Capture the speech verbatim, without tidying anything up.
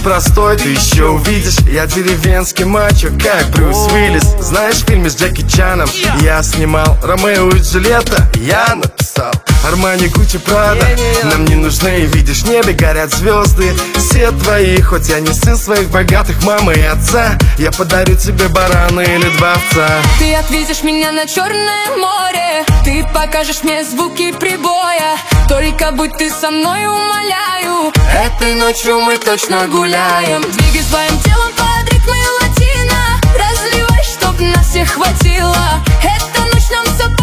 простой, ты еще увидишь. Я деревенский мачо, как Брюс Уиллис. Знаешь, в фильме с Джеки Чаном я снимал Ромео и Джульетта, я написал Армани, Гуччи, Прада. Нам не нужны, видишь, в небе горят звезды. Все твои, хоть я не сын своих богатых мамы и отца. Я подарю тебе барана или два овца. Ты отвезешь меня на Черное море, ты покажешь мне звуки прибоя. Только будь ты со мной, умоляю. Этой ночью мы точно гуляем. Двигай своим телом под ритмы латино. Разливай, чтоб нас всех хватило. Эта ночь нам все